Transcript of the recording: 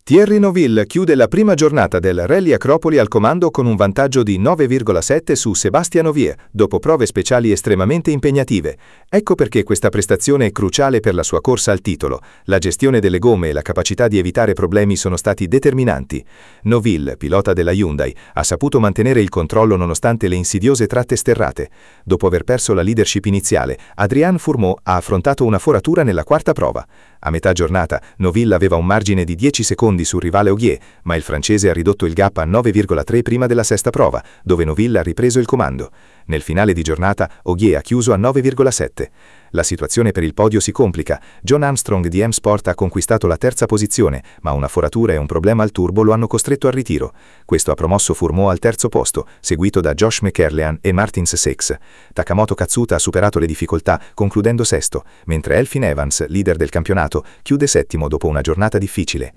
Thierry Neuville chiude la prima giornata del Rally Acropoli al comando con un vantaggio di 9,7 su Sébastien Ogier, dopo prove speciali estremamente impegnative. Ecco perché questa prestazione è cruciale per la sua corsa al titolo. La gestione delle gomme e la capacità di evitare problemi sono stati determinanti. Neuville, pilota della Hyundai, ha saputo mantenere il controllo nonostante le insidiose tratte sterrate. Dopo aver perso la leadership iniziale, Adrian Fourmaux ha affrontato una foratura nella quarta prova. A metà giornata, Neuville aveva un margine di 10 secondi sul rivale Ogier, ma il francese ha ridotto il gap a 9,3 prima della sesta prova, dove Neuville ha ripreso il comando. Nel finale di giornata, Ogier ha chiuso a 9,7. La situazione per il podio si complica. John Armstrong di M-Sport ha conquistato la terza posizione, ma una foratura e un problema al turbo lo hanno costretto al ritiro. Questo ha promosso Fourmaux al terzo posto, seguito da Josh McCarlean e Martins Seix. Takamoto Katsuta ha superato le difficoltá, concludendo sesto, mentre Elfyn Evans, leader del campionato, chiude settimo dopo una giornata difficile.